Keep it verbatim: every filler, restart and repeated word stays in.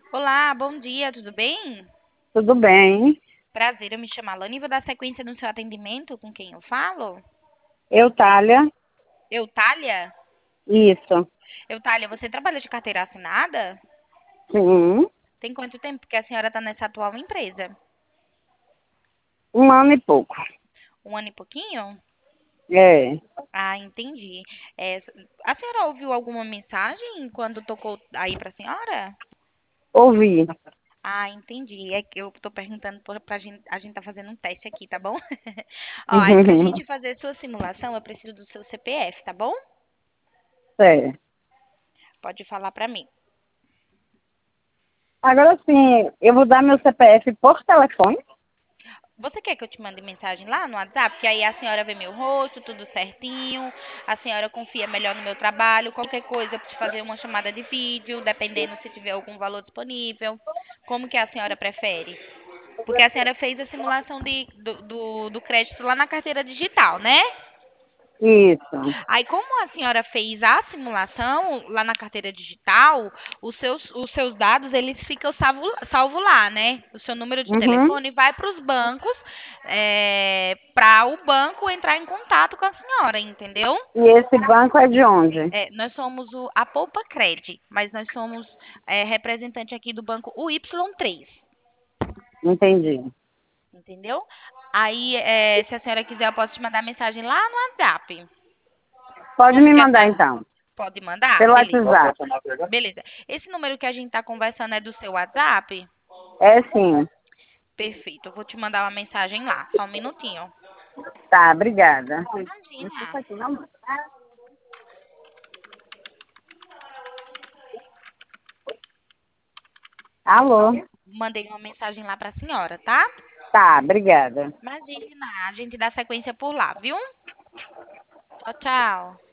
Olá, bom dia, tudo bem? Tudo bem. Prazer, eu me chamo Alane e vou dar sequência no seu atendimento com quem eu falo. Eutália, Eutália? isso. Eutália, você trabalha de carteira assinada? Sim, Tem quanto tempo que a senhora está nessa atual empresa? um ano e pouco. Um ano e pouquinho? É, Ah, entendi. É, a senhora ouviu alguma mensagem quando tocou aí para a senhora? ouvi. Ah, entendi. É que eu tô perguntando por, pra gente, a gente tá fazendo um teste aqui, tá bom? Ó, aí pra gente fazer sua simulação, eu preciso do seu C P F, tá bom? É. Pode falar pra mim. Agora sim, eu vou dar meu C P F por telefone? Você quer que eu te mande mensagem lá no WhatsApp? Que aí a senhora vê meu rosto, tudo certinho. A senhora confia melhor no meu trabalho. Qualquer coisa, eu te fazer uma chamada de vídeo, dependendo se tiver algum valor disponível. Como que a senhora prefere? Porque a senhora fez a simulação de, do, do, do crédito lá na carteira digital, né? Isso. Aí, como a senhora fez a simulação lá na carteira digital, os seus, os seus dados eles ficam salvo, salvo lá, né? O seu número de Uhum. telefone vai para os bancos, para o banco entrar em contato com a senhora, entendeu? E esse banco é de onde? É, nós somos o, a Poupa Cred, mas nós somos é, representante aqui do banco U Y três, Entendi. entendeu? Aí, é, se a senhora quiser, eu posso te mandar mensagem lá no WhatsApp. Pode Como me que a mandar senhora então, pode mandar? pelo Beleza. WhatsApp. Beleza. Esse número que a gente tá conversando é do seu WhatsApp? É sim. Perfeito. Eu vou te mandar uma mensagem lá. Só um minutinho. Tá, obrigada. Imagina. Alô? Mandei uma mensagem lá pra senhora, tá? Tá, obrigada. Imagina. A gente dá sequência por lá, viu? Tchau, tchau.